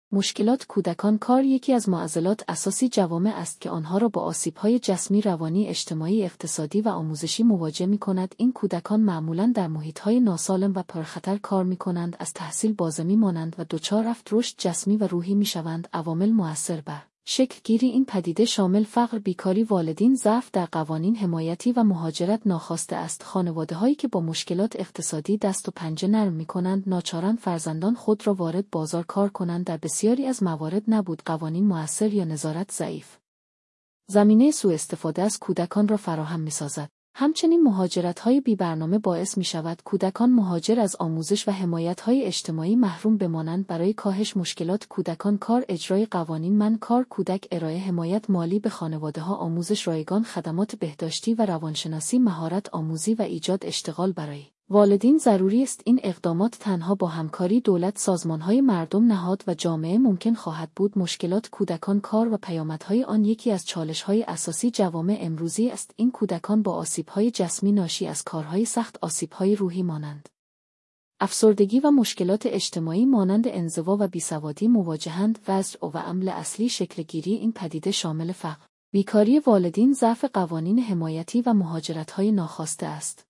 مشکلات کودکان کار یکی از معضلات اساسی جوامع است که آنها را با آسیب‌های جسمی، روانی، اجتماعی، اقتصادی و آموزشی مواجه می‌کند. این کودکان معمولاً در محیط‌های ناسالم و پرخطر کار می‌کنند، از تحصیل باز می‌مانند و دچار رشد جسمی و روحی می‌شوند. عوامل مؤثر بر شکل گیری این پدیده شامل فقر، بیکاری، والدین، ضعف در قوانین حمایتی و مهاجرت ناخواسته است. خانواده‌هایی که با مشکلات اقتصادی دست و پنجه نرم می‌کنند، ناچارند فرزندان خود را وارد بازار کار کنند. در بسیاری از موارد نبود قوانین مؤثر یا نظارت ضعیف زمینه سوء استفاده از کودکان را فراهم می‌سازد. همچنین مهاجرت‌های بی‌برنامه باعث می‌شود کودکان مهاجر از آموزش و حمایت‌های اجتماعی محروم بمانند. برای کاهش مشکلات کودکان کار، اجرای قوانین، من کار کودک، ارائه حمایت مالی به خانواده‌ها، آموزش رایگان، خدمات بهداشتی و روانشناسی، مهارت آموزی و ایجاد اشتغال برای والدین ضروری است. این اقدامات تنها با همکاری دولت، سازمان‌های مردم، نهاد و جامعه ممکن خواهد بود. مشکلات کودکان کار و پیامدهای آن یکی از چالش‌های اساسی جوامع امروزی است. این کودکان با آسیب‌های جسمی ناشی از کارهای سخت، آسیب‌های روحی مانند افسردگی و مشکلات اجتماعی مانند انزوا و بیسوادی مواجهند. وضع و عامل اصلی شکل‌گیری این پدیده شامل فقر، بیکاری والدین، ضعف قوانین حمایتی و مهاجرت‌های ناخواسته است.